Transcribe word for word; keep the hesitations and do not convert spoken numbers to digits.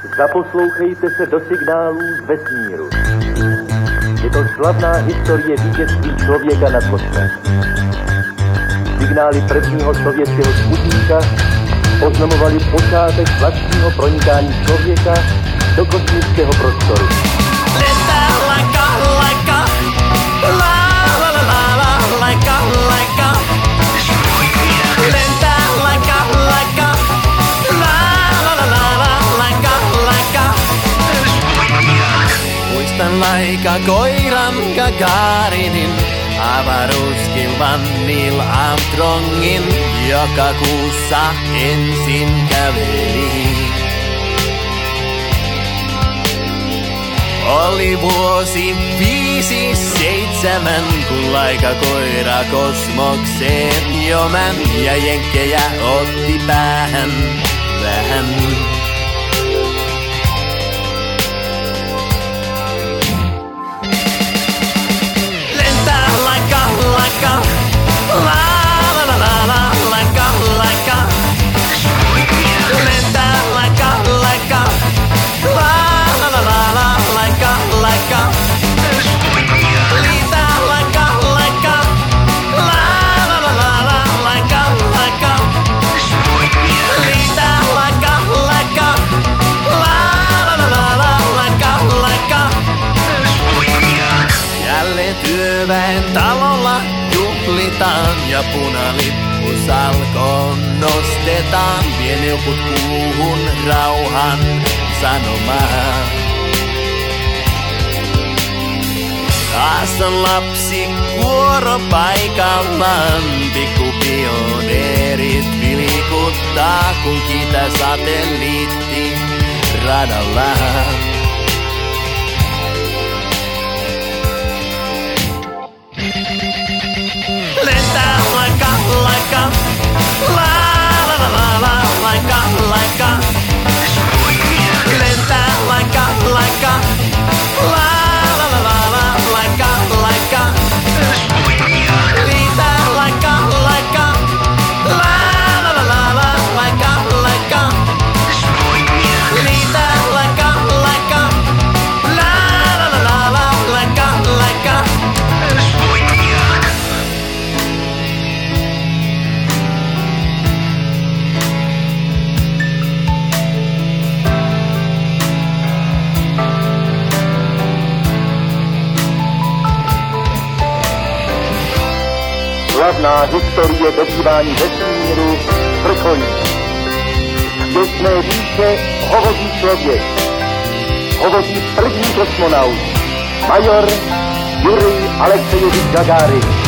Zaposlouchejte se do signálů z vesmíru. Je to slavná historie vítězství člověka nad kosmosem. Signály prvního sovětského sputníka oznamovaly počátek vlastního pronikání člověka do kosmického prostoru. Letá lajka, lajka, la la la la la, lajka, lajka. Letá lajka, lajka, la la la la la, lajka, lajka. Muistan laika koiran Gagarinin, avaruuskilvan Neil Armstrongin, joka kuussa ensin käveli. Oli vuosi viisi seitsemän, kun laika koira kosmokseen jo män ja jenkkejä otti päähän vähän. Lentää laika, laika, la la la la la, laika, laika. Lentää laika, laika, la la la la la. Laika, laika, liitä laika, laika, la la la la la, laika, laika, liitä laika, laika, la la la la la, laika, laika. Jälleen työväen talolla juhlitaan ja punalippu salkoon nostetaan, vie neukut kuuhun rauhan sanomaan. Taas on lapsi kuoro paikallaan, pikkupioneerit vilikuttaa, kun kiitä satelliitti radallaan. Lentää laika, laika, la la la la la, laika, laika. Lentää laika, laika, la. Slavná historie dobývání vesmíru vrcholí. V těsné výše hovoří člověk. Hovoří první kosmonaut, major Jurij Alexejevič Gagarin.